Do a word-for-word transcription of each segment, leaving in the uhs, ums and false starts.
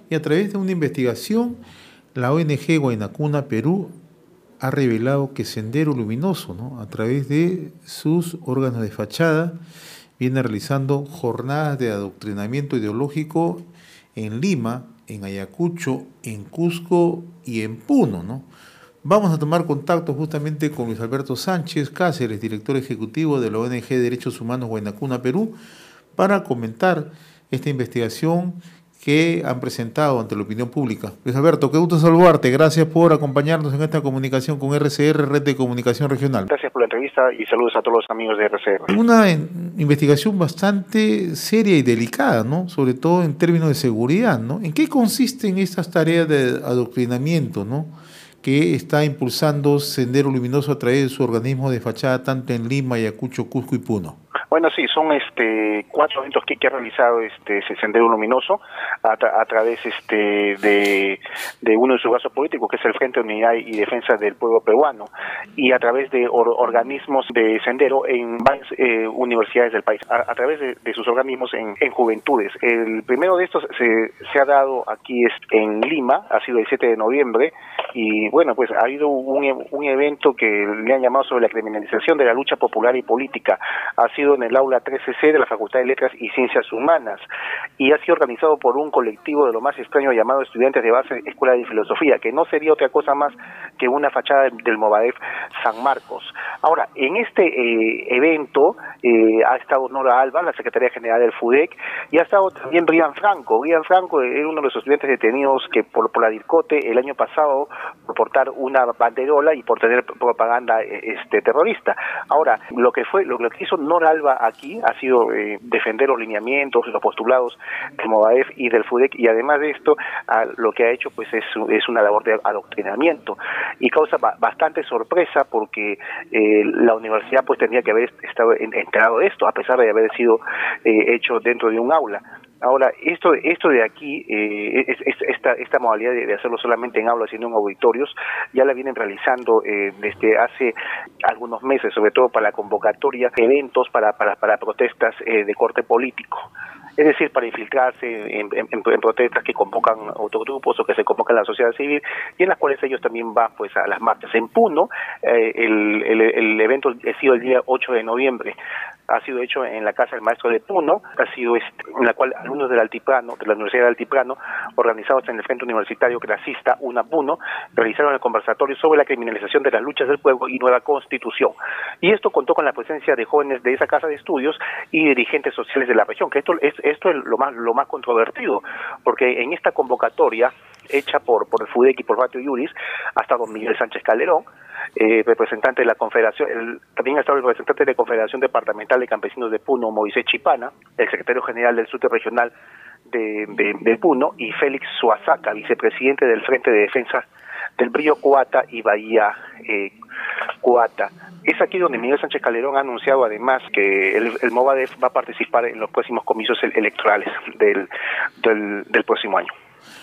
y a través de una investigación, la O N G Guaynacuna Perú ha revelado que Sendero Luminoso, ¿no?, a través de sus órganos de fachada, viene realizando jornadas de adoctrinamiento ideológico en Lima, en Ayacucho, en Cusco y en Puno, ¿no? Vamos a tomar contacto justamente con Luis Alberto Sánchez Cáceres, director ejecutivo de la O N G Derechos Humanos Guaynacuna Perú, para comentar esta investigación que han presentado ante la opinión pública. Luis Alberto, qué gusto saludarte. Gracias por acompañarnos en esta comunicación con R C R, Red de Comunicación Regional. Gracias por la entrevista y saludos a todos los amigos de R C R. Una investigación bastante seria y delicada, ¿no?, sobre todo en términos de seguridad, ¿no? ¿En qué consisten estas tareas de adoctrinamiento, ¿no?, que está impulsando Sendero Luminoso a través de su organismo de fachada tanto en Lima, Ayacucho, Cusco y Puno? Bueno, sí, son este cuatro eventos que, que ha realizado este Sendero Luminoso a, tra a través este de, de uno de sus brazos políticos, que es el Frente de Unidad y Defensa del Pueblo Peruano, y a través de or organismos de Sendero en varias eh, universidades del país, a, a través de, de sus organismos en, en juventudes. El primero de estos se, se ha dado aquí es en Lima, ha sido el siete de noviembre, y bueno, pues ha habido un, un evento que le han llamado sobre la criminalización de la lucha popular y política. Ha sido en el aula trece ce de la Facultad de Letras y Ciencias Humanas, y ha sido organizado por un colectivo de lo más extraño llamado Estudiantes de Base Escuela de Filosofía, que no sería otra cosa más que una fachada del Movadef San Marcos. Ahora, en este eh, evento eh, ha estado Nora Alba, la Secretaría General del FUDEC, y ha estado también Brian Franco. Brian Franco era uno de los estudiantes detenidos que por, por la DIRCOTE el año pasado por portar una banderola y por tener propaganda este terrorista. Ahora, lo que fue, lo, lo que hizo Nora Alba aquí ha sido eh, defender los lineamientos, los postulados del Movadef y del FUDEC, y además de esto, a, lo que ha hecho pues es, es una labor de adoctrinamiento, y causa ba bastante sorpresa porque eh, la universidad pues tendría que haber estado enterado de esto, a pesar de haber sido eh, hecho dentro de un aula. Ahora, esto esto de aquí, eh, es, es, esta esta modalidad de, de hacerlo solamente en aulas y no en auditorios, ya la vienen realizando eh, desde hace algunos meses, sobre todo para la convocatoria de eventos para, para, para protestas eh, de corte político. Es decir, para infiltrarse en, en, en protestas que convocan otros grupos o que se convocan a la sociedad civil, y en las cuales ellos también van pues a las marchas. En Puno, eh, el, el, el evento ha sido el día ocho de noviembre, ha sido hecho en la Casa del Maestro de Puno, ha sido este, en la cual alumnos del Altiplano, de la Universidad del Altiplano, organizados en el Frente Universitario Clasista UNA Puno, realizaron el conversatorio sobre la criminalización de las luchas del pueblo y nueva constitución. Y esto contó con la presencia de jóvenes de esa casa de estudios y dirigentes sociales de la región, que esto es esto es lo más lo más controvertido, porque en esta convocatoria hecha por por el FUDEC y por Ratio Iuris ha estado Miguel Sánchez Calderón, eh, representante de la Confederación, el, también ha estado el representante de la Confederación Departamental de Campesinos de Puno, Moisés Chipana, el secretario general del Sute Regional de, de, de Puno, y Félix Suazaca, vicepresidente del Frente de Defensa del Brío Coata y Bahía eh, Coata. Es aquí donde Miguel Sánchez Calderón ha anunciado además que el, el Movadef va a participar en los próximos comicios electorales del, del, del próximo año.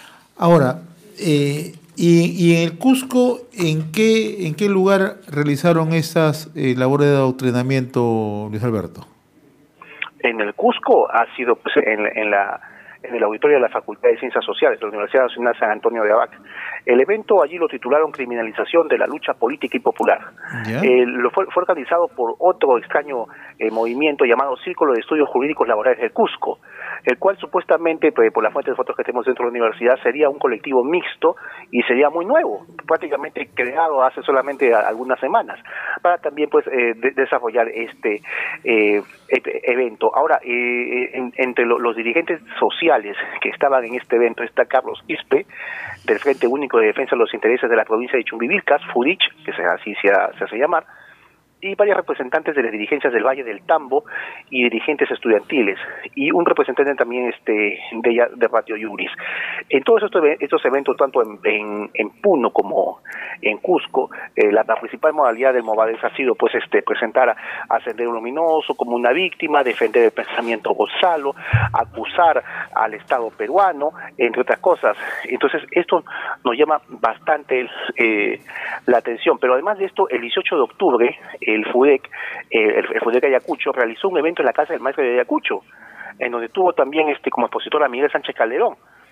Ahora, eh, y, y en el Cusco, ¿en qué, en qué lugar realizaron esas eh, labores de adoctrinamiento, Luis Alberto? En el Cusco ha sido pues, en, en la en el auditorio de la Facultad de Ciencias Sociales de la Universidad Nacional San Antonio de Abac. El evento allí lo titularon Criminalización de la Lucha Política y Popular. Eh, lo fue, fue organizado por otro extraño eh, movimiento llamado Círculo de Estudios Jurídicos Laborales del Cusco, el cual supuestamente, pues, por las fuentes de fotos que tenemos dentro de la universidad, sería un colectivo mixto y sería muy nuevo, prácticamente creado hace solamente algunas semanas, para también pues eh, de desarrollar este eh, evento. Ahora, eh, en, entre lo, los dirigentes sociales que estaban en este evento está Carlos Ispe, del Frente Único de Defensa de los Intereses de la provincia de Chumbivilcas, FUDICH, que así se, se hace llamar, y varios representantes de las dirigencias del Valle del Tambo y dirigentes estudiantiles, y un representante también este de, de Ratio Iuris. En todos estos, estos eventos, tanto en, en, en Puno como en Cusco, eh, la, la principal modalidad del Movadef ha sido pues este presentar a, a Sendero Luminoso como una víctima, defender el pensamiento Gonzalo, acusar al Estado peruano, entre otras cosas. Entonces esto nos llama bastante eh, la atención, pero además de esto, el dieciocho de octubre, el FUDEC, eh, el, el FUDEC Ayacucho realizó un evento en la Casa del Maestro de Ayacucho, en donde tuvo también este como expositor a Miguel Sánchez Calderón.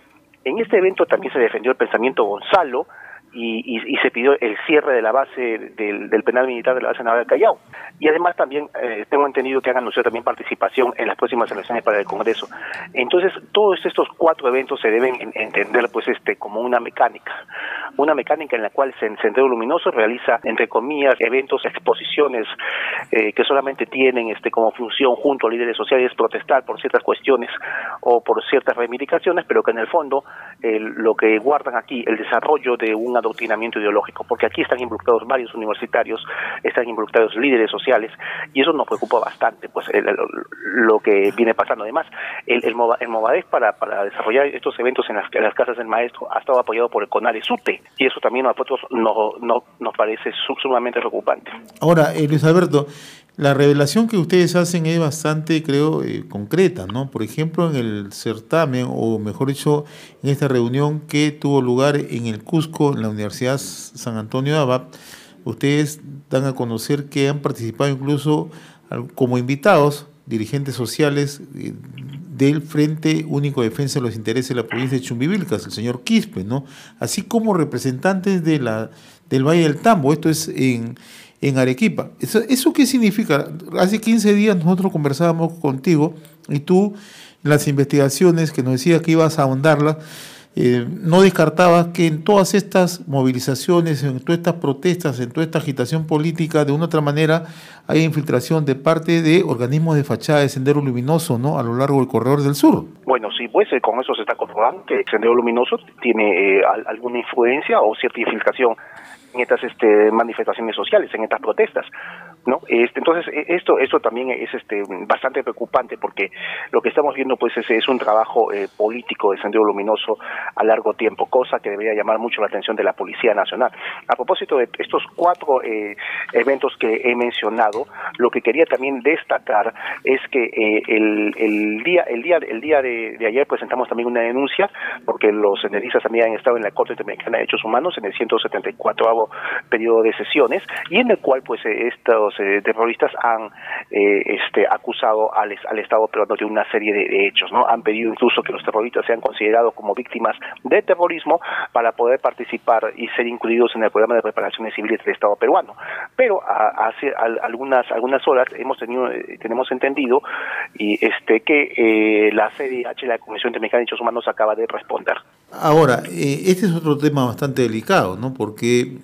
En este evento también se defendió el pensamiento Gonzalo, Y, y, y se pidió el cierre de la base del, del penal militar de la base naval del Callao. Y además también eh, tengo entendido que han anunciado también participación en las próximas elecciones para el Congreso. Entonces, todos estos cuatro eventos se deben en, entender pues este como una mecánica, una mecánica en la cual Sendero Luminoso realiza, entre comillas, eventos, exposiciones eh, que solamente tienen este como función junto a líderes sociales protestar por ciertas cuestiones o por ciertas reivindicaciones, pero que en el fondo eh, lo que guardan aquí, el desarrollo de una adoctrinamiento ideológico, porque aquí están involucrados varios universitarios, están involucrados líderes sociales, y eso nos preocupa bastante, pues el, el, lo que viene pasando. Además, el, el, Mova, el Movadef para, para desarrollar estos eventos en las, en las casas del maestro ha estado apoyado por el CONARE-SUTE, y eso también a nosotros no, no, nos parece sumamente preocupante. Ahora, eh, Luis Alberto, la revelación que ustedes hacen es bastante, creo, eh, concreta, ¿no? Por ejemplo, en el certamen, o mejor dicho, en esta reunión que tuvo lugar en el Cusco, en la Universidad San Antonio de Abad, ustedes dan a conocer que han participado incluso como invitados dirigentes sociales eh, del Frente Único de Defensa de los Intereses de la provincia de Chumbivilcas, el señor Quispe, ¿no? Así como representantes de la del Valle del Tambo, esto es en... en Arequipa. ¿Eso, ¿Eso qué significa? Hace quince días nosotros conversábamos contigo y tú, en las investigaciones que nos decías que ibas a ahondarlas, eh, no descartabas que en todas estas movilizaciones, en todas estas protestas, en toda esta agitación política, de una u otra manera, hay infiltración de parte de organismos de fachada de Sendero Luminoso, ¿no?, a lo largo del corredor del sur. Bueno, sí, pues eh, con eso se está comprobando que Sendero Luminoso tiene eh, alguna influencia o cierta infiltración en estas este, manifestaciones sociales, en estas protestas, ¿no? Este, entonces esto esto también es este bastante preocupante, porque lo que estamos viendo pues es, es un trabajo eh, político de Sendero Luminoso a largo tiempo, cosa que debería llamar mucho la atención de la Policía Nacional. A propósito de estos cuatro eh, eventos que he mencionado, lo que quería también destacar es que eh, el, el día el día el día de, de ayer presentamos también una denuncia, porque los senderistas también han estado en la Corte Interamericana de Derechos Humanos en el ciento setenta y cuatro periodo de sesiones, y en el cual pues eh, estos eh, terroristas han eh, este acusado al, al Estado peruano de una serie de, de hechos, ¿no? Han pedido incluso que los terroristas sean considerados como víctimas de terrorismo para poder participar y ser incluidos en el programa de reparaciones civiles del Estado peruano. Pero a, hace a, algunas algunas horas hemos tenido eh, tenemos entendido y este que eh, la C I D H, la Comisión Interamericana de Derechos Humanos, acaba de responder. Ahora, eh, este es otro tema bastante delicado, ¿no?, porque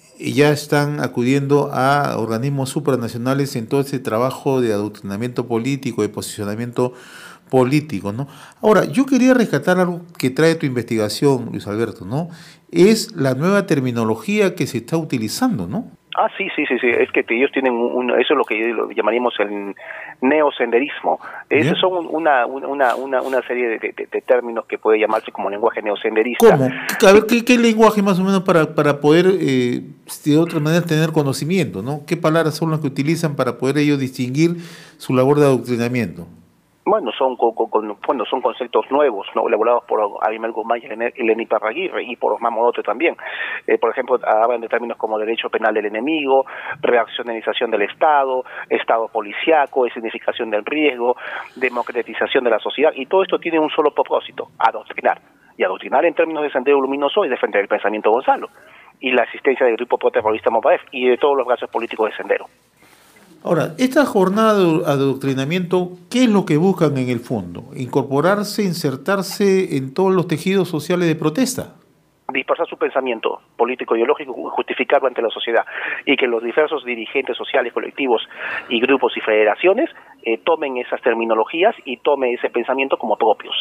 ya están acudiendo a organismos supranacionales en todo ese trabajo de adoctrinamiento político, de posicionamiento político, ¿no? Ahora, yo quería rescatar algo que trae tu investigación, Luis Alberto, ¿no? Es la nueva terminología que se está utilizando, ¿no? Ah, sí, sí, sí, sí, es que ellos tienen un, eso es lo que llamaríamos el neosenderismo. Esos son una, una, una, una serie de, de, de términos que puede llamarse como lenguaje neosenderista. ¿Cómo? A ver, ¿qué, qué lenguaje más o menos para, para poder, eh, de otra manera, tener conocimiento, ¿no? ¿Qué palabras son las que utilizan para poder ellos distinguir su labor de adoctrinamiento? Bueno, son con, con, bueno, son conceptos nuevos, ¿no?, elaborados por Abimael Guzmán y Eleni Parraguirre, y por Osman Morote también. Eh, por ejemplo, hablan de términos como derecho penal del enemigo, reaccionalización del Estado, Estado policiaco, escenificación del riesgo, democratización de la sociedad, y todo esto tiene un solo propósito: adoctrinar. Y adoctrinar en términos de Sendero Luminoso es defender el pensamiento Gonzalo y la existencia del grupo proterrorista Movadef y de todos los brazos políticos de Sendero. Ahora, esta jornada de adoctrinamiento, ¿qué es lo que buscan en el fondo? ¿Incorporarse, insertarse en todos los tejidos sociales de protesta? Dispersar su pensamiento político ideológico, justificarlo ante la sociedad, y que los diversos dirigentes sociales, colectivos y grupos y federaciones eh, tomen esas terminologías y tomen ese pensamiento como propios.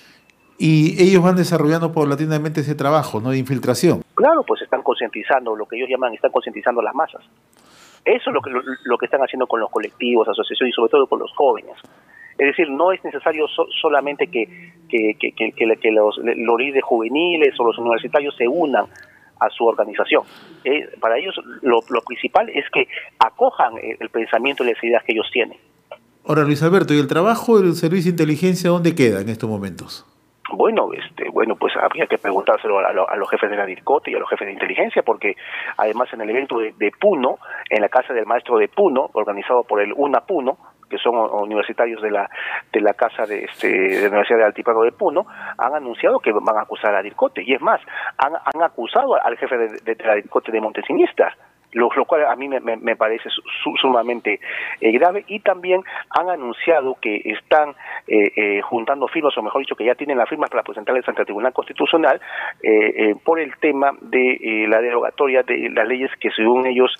Y ellos van desarrollando paulatinamente ese trabajo, ¿no?, de infiltración. Claro, pues están concientizando, lo que ellos llaman, están concientizando a las masas. Eso es lo que, lo, lo que están haciendo con los colectivos, asociaciones y sobre todo con los jóvenes. Es decir, no es necesario so, solamente que, que, que, que, que, que los, los líderes juveniles o los universitarios se unan a su organización. Eh, para ellos lo, lo principal es que acojan el, el pensamiento y las ideas que ellos tienen. Ahora, Luis Alberto, ¿y el trabajo del Servicio de Inteligencia dónde queda en estos momentos? Bueno, este, bueno, pues habría que preguntárselo a, lo, a los jefes de la DIRCOT y a los jefes de inteligencia, porque además en el evento de, de Puno, en la casa del maestro de Puno, organizado por el UNA Puno, que son universitarios de la de la casa de, este, de la Universidad de Altiplano de Puno, han anunciado que van a acusar a DIRCOTE, y es más, han, han acusado al jefe de, de, de la DIRCOTE de Montesinista, lo, lo cual a mí me, me, me parece su, sumamente eh, grave, y también han anunciado que están eh, eh, juntando firmas, o mejor dicho, que ya tienen las firmas para presentarles ante el Tribunal Constitucional eh, eh, por el tema de eh, la derogatoria de las leyes que según ellos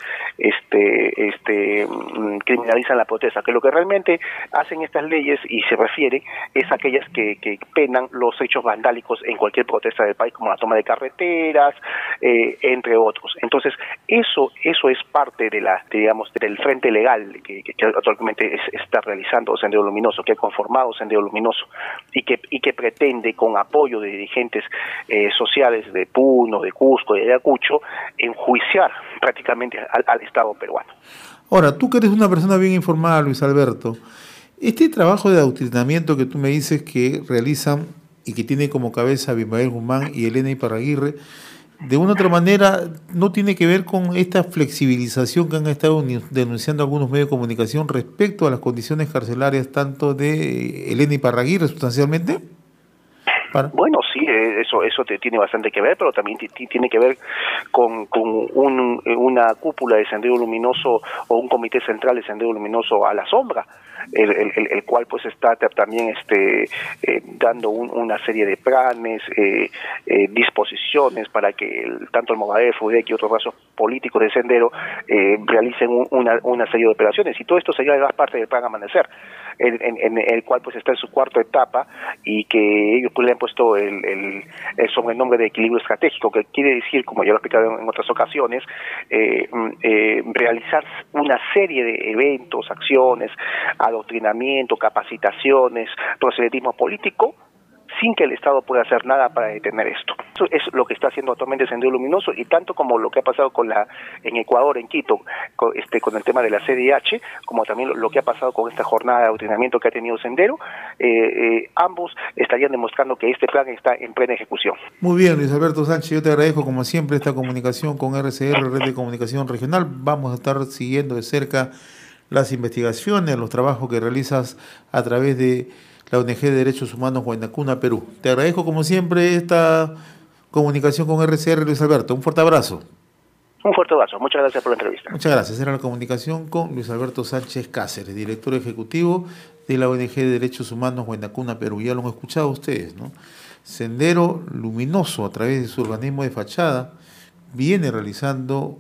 este, este, criminalizan la protesta, que lo que realmente hacen estas leyes y se refiere es aquellas que, que penan los hechos vandálicos en cualquier protesta del país, como la toma de carreteras, eh, entre otros. Entonces, eso Eso es parte de la, digamos, del frente legal que, que, que actualmente es, está realizando Sendero Luminoso, que ha conformado Sendero Luminoso y que y que pretende, con apoyo de dirigentes eh, sociales de Puno, de Cusco, de Ayacucho, enjuiciar prácticamente al, al Estado peruano. Ahora, tú que eres una persona bien informada, Luis Alberto, este trabajo de adoctrinamiento que tú me dices que realizan y que tiene como cabeza a Abimael Guzmán y Elena Iparraguirre, de una u otra manera, ¿no tiene que ver con esta flexibilización que han estado denunciando algunos medios de comunicación respecto a las condiciones carcelarias tanto de Elena Iparraguirre sustancialmente? Para... Bueno, sí, eso eso te tiene bastante que ver, pero también tiene que ver con, con un, una cúpula de Sendero Luminoso o un comité central de Sendero Luminoso a la sombra, el, el, el cual pues está también este eh, dando un, una serie de planes, eh, eh, disposiciones para que el, tanto el Movadef, FUDEC y otros brazos políticos de Sendero eh, realicen un, una, una serie de operaciones, y todo esto sería además parte del Plan Amanecer, en, en, en el cual pues está en su cuarta etapa, y que ellos pues le han puesto el, el, el sobrenombre de equilibrio estratégico, que quiere decir, como ya lo he explicado en otras ocasiones, eh, eh, realizar una serie de eventos, acciones, adoctrinamiento, capacitaciones, proselitismo político, sin que el Estado pueda hacer nada para detener esto. Eso es lo que está haciendo actualmente Sendero Luminoso, y tanto como lo que ha pasado con la en Ecuador, en Quito, con, este, con el tema de la C D H, como también lo, lo que ha pasado con esta jornada de adoctrinamiento que ha tenido Sendero, eh, eh, ambos estarían demostrando que este plan está en plena ejecución. Muy bien, Luis Alberto Sánchez, yo te agradezco como siempre esta comunicación con R C R, Red de Comunicación Regional. Vamos a estar siguiendo de cerca las investigaciones, los trabajos que realizas a través de la O N G de Derechos Humanos Huayna Cuna, Perú. Te agradezco como siempre esta comunicación con R C R, Luis Alberto. Un fuerte abrazo. Un fuerte abrazo. Muchas gracias por la entrevista. Muchas gracias. Era la comunicación con Luis Alberto Sánchez Cáceres, director ejecutivo de la O N G de Derechos Humanos Huayna Cuna, Perú. Ya lo han escuchado ustedes, ¿no? Sendero Luminoso, a través de su organismo de fachada, viene realizando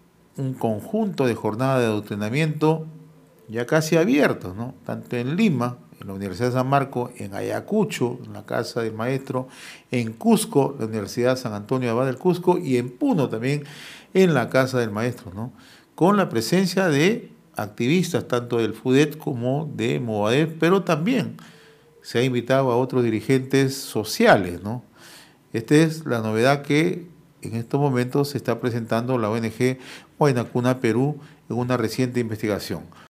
un conjunto de jornadas de adoctrinamiento ya casi abiertos, ¿no? Tanto en Lima, en la Universidad de San Marcos, en Ayacucho, en la Casa del Maestro, en Cusco, la Universidad San Antonio de Abad del Cusco, y en Puno también, en la Casa del Maestro, ¿no? Con la presencia de activistas, tanto del FUDET como de Movadef, pero también se ha invitado a otros dirigentes sociales, ¿no? Esta es la novedad que en estos momentos se está presentando la O N G Huayna Cuna Perú en una reciente investigación.